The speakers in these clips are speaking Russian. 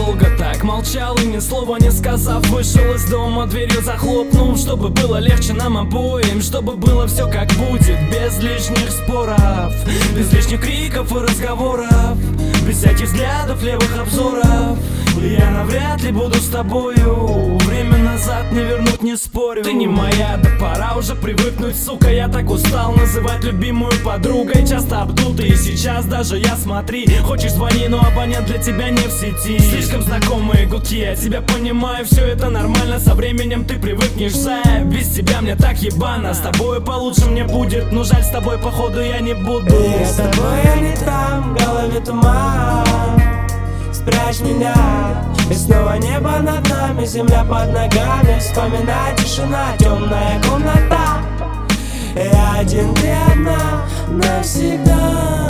долго так молчал и ни слова не сказав, вышел из дома, дверью захлопнув, чтобы было легче нам обоим, чтобы было все как будет, без лишних споров, без лишних криков и разговоров, без всяких взглядов, левых обзоров. Я навряд ли буду с тобою, время назад не вернуть, не спорю. Ты не моя, да пора уже привыкнуть, сука. Я так устал называть любимую подругой, часто обдутый, и сейчас даже я, смотри. Хочешь звони, но абонент для тебя не в сети. Слишком знакомые гудки, я тебя понимаю, все это нормально, со временем ты привыкнешь, зая. Без тебя мне так ебано, с тобой получше мне будет, но жаль, с тобой походу я не буду. И с тобой я не там, в голове туман. Спрячь меня, и снова небо над нами, земля под ногами. Вспоминай, тишина, темная комната. Я один, ты одна, навсегда.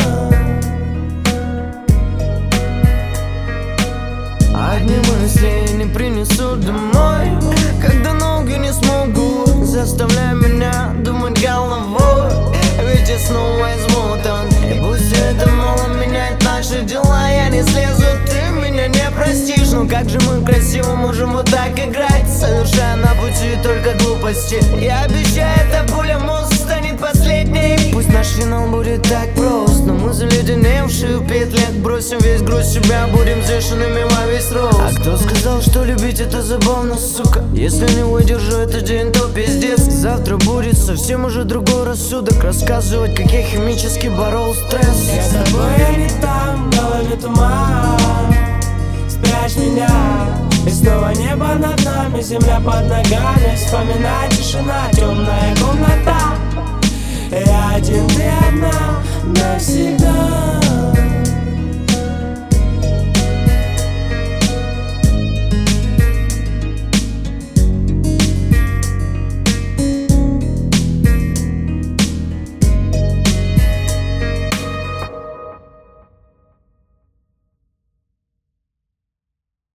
Одни мысли не принесут домой, когда ноги не смогут, заставляя меня думать головой. Ведь я снова измотан, и пусть это мало меняет наши дела. Я не слезу, ты меня не простишь. Но как же мы красиво можем вот так играть, совершая на пути только глупости. Я обещаю, эта пуля мозг станет последней. Пусть наш финал будет так прост, но мы заледеневшие в петлях бросим весь груз себя, будем взвешенными во весь рост. А кто сказал, что любить это забавно, сука? Если не выдержу этот день, то пиздец. Завтра будет совсем уже другой рассудок, рассказывать, как я химически борол стресс. Я с тобой, я не там, в голове туман. Спрячь меня, и снова небо над нами, земля под ногами. Вспоминай, тишина, темная комната. Я один, ты одна, навсегда.